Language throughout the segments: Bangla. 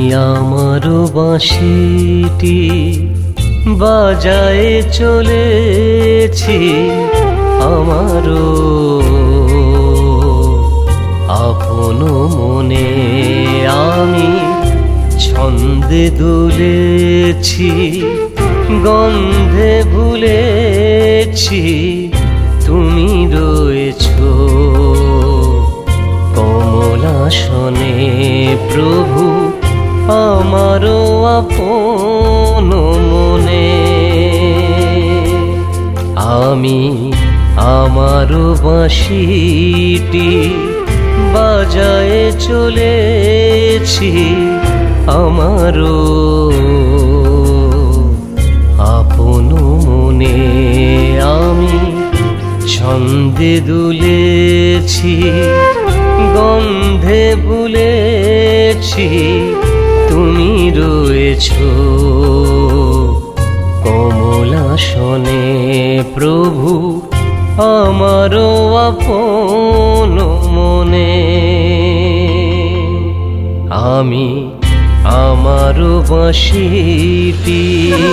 আমারও বাঁশিটি বাজায়ে চলেছি, আমারও আপন মনে আমি ছন্দে দুলেছি, গন্ধে ভুলেছি তুমি রয়েছো কমলাসনে প্রভু আমারও আপন মনে। আমি আমারও বাঁশিটি বাজায়ে চলেছি, আমারও আপন মনে আমি ছন্দে দুলেছি, গন্ধে ভুলেছি তুমি রয়েছো কমলাসনে প্রভু আমারও আপন মনে। আমি আমারও বাঁশিটি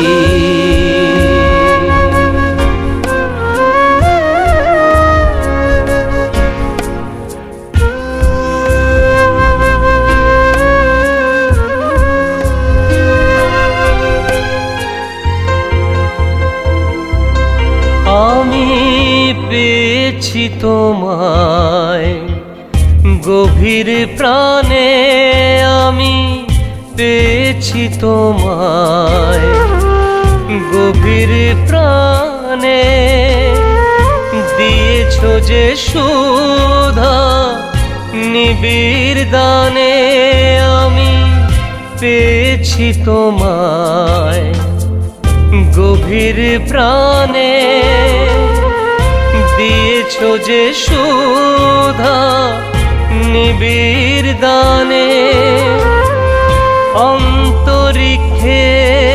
আমি পেয়েছি তোমায় গভীর প্রাণে, আমি পেয়েছি তোমায় গভীর প্রাণে, দিয়েছো যে সুধা নিবিড় দানে, আমি পেয়েছি তোমায় গভীর প্রাণে, দিয়েছো যে সুধা নিবিড় দানে, অন্তরিক্ষে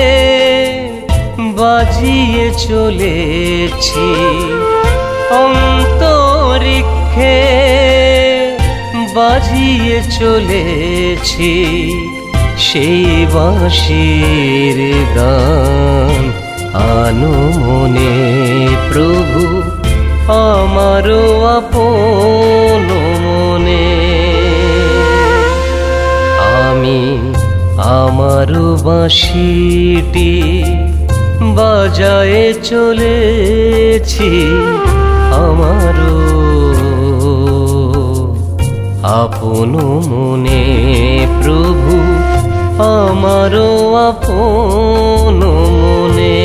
বাজিয়ে চলেছি, অন্তরিক্ষে বাজিয়ে চলেছি সেই বাঁশির গান, আনো মনে প্রভু আমারও আপন মনে। আমি আমারও বাঁশিটি বাজায়ে চলেছি, আমারও আপন মনে প্রভু আমারও আপন মনে।